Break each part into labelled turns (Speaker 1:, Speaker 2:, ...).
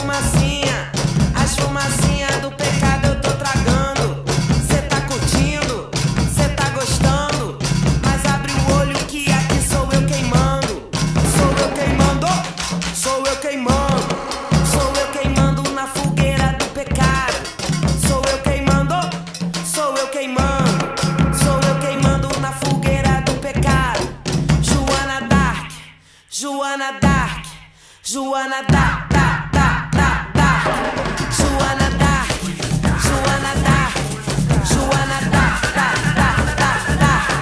Speaker 1: as fumacinha do pecado eu tô tragando. Cê tá curtindo, cê tá gostando, mas abre o olho que aqui sou eu queimando. Sou eu queimando, sou eu queimando, sou eu queimando na fogueira do pecado. Sou eu queimando, sou eu queimando, sou eu queimando na fogueira do pecado. Joana Dark, Joana Dark, Joana Dark, Joana Dark, Joana Dark, Joana Dark.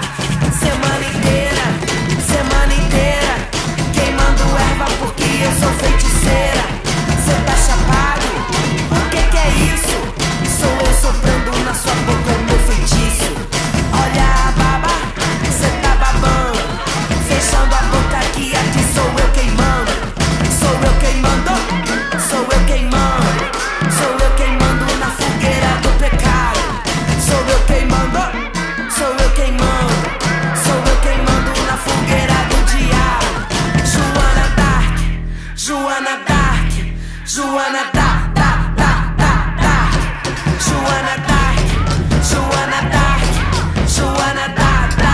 Speaker 1: Semana inteira, queimando erva porque eu sou feiticeira. Cê tá chapado? O que é isso? Sou eu soprando na sua boca o meu feitiço. Olha a baba, cê tá babando, fechando a boca aqui sou eu queimando. Sou eu queimando, sou eu queimando, sou eu queimando na fogueira do pecado. Sou eu queimando, sou eu queimando, sou eu queimando na fogueira do diabo. Joana Dark, Joana Dark, Joana Dark, Joana Dark, Joana Dark, Joana Dark.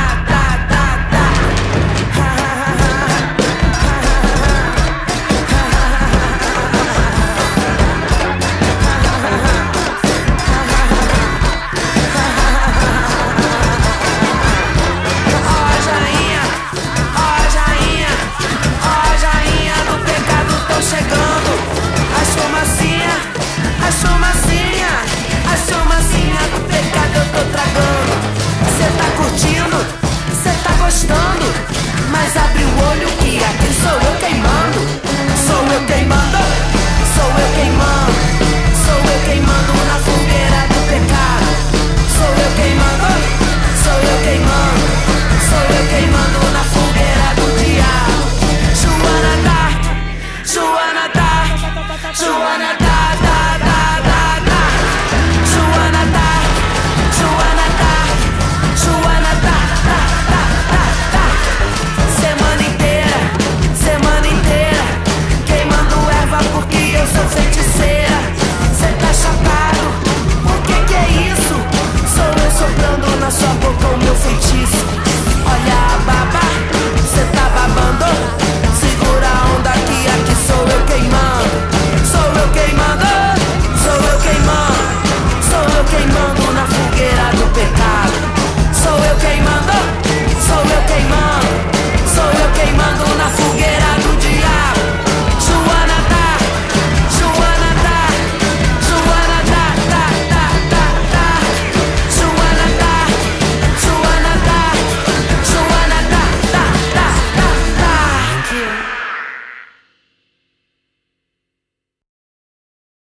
Speaker 1: As fumacinha do pecado eu tô tragando. Cê tá curtindo, cê tá gostando, mas abre o olho que aqui sou eu queimando. Sou eu queimando, sou eu queimando, sou eu queimando na fogueira do pecado. Sou eu queimando, sou eu queimando, sou eu queimando na fogueira do diabo. Joana Dark, Joana Dark, Joana Dark. Porque eu sou feiticeira. Cê tá chapado? O que é isso? Sou eu soprando na sua boca o meu feitiço. Olha a baba, cê tá babando, segura a onda que aqui sou eu queimando. Sou eu queimando, sou eu queimando, sou eu queimando